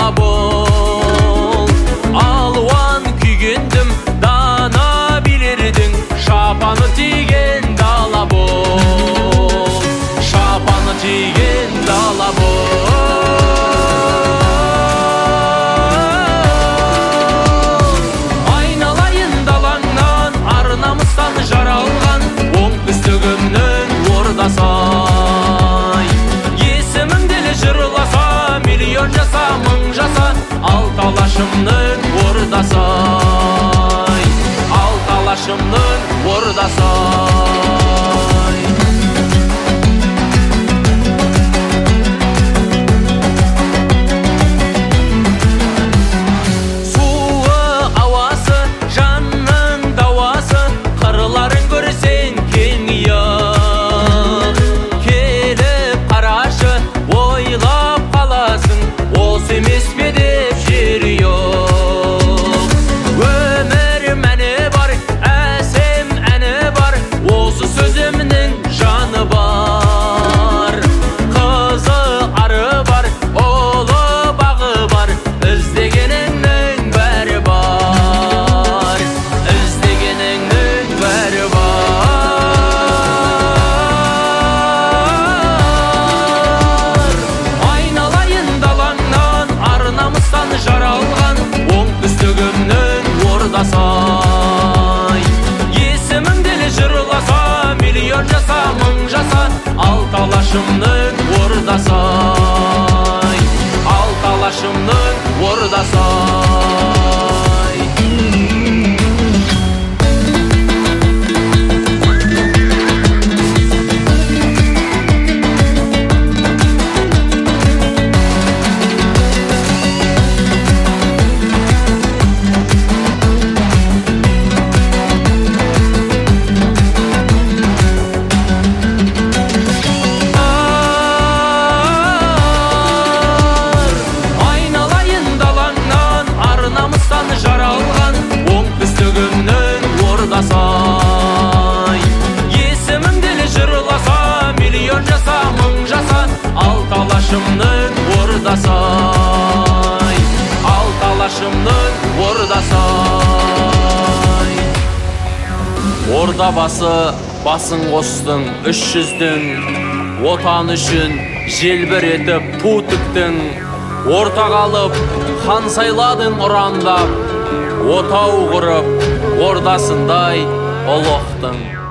дала бол. Алуан күйгендім, дана билердің, шапаны тиген дала бол. Шапаны тиген дала бол. Айналайын далаңнан, ар намыстан жаралған, оңтүстігімнің ордасы-ай. Есіміңді елі жырласа, миллион жаса, мың жаса, алт алашымның ордасы-ай. Алт алашымның ордасы-ай. Суы, ауасы, жанның дауасы, қырларын көрсен кең иық. Келіп қарашы, ойлап қаласың, осы емес пе деп жер жоқ. Өмір мәні бар, әсем әні бар, осы сөзімнің жаны бар. Қызы ары бар, олы бағы бар, іздегеніңнің бәрі бар. Іздегеніңнің бәрі бар. Айналайын далаңнан, ар намыстан жаралған, оңтүстігімнің ордасы-ай. Есіміңді елі жырласа, миллион жаса, мың жаса, алт алашымның ордасы-ай. Алт алашымның ордасы-ай. Айналайын далаңнан, ар намыстан жаралған, оңтүстігімнің ордасы-ай. Есіміңді елі жырласа, миллион жаса, мың жаса, алт алашымның ордасы-ай. Алт алашымның ордасы-ай. Ордабасы басын қостың, 300-дің, отан үшін желбіретіп ту тіктің. Орта қалып, хан сайладың ұрандап, отау құрып, ордасындай ұлықтың.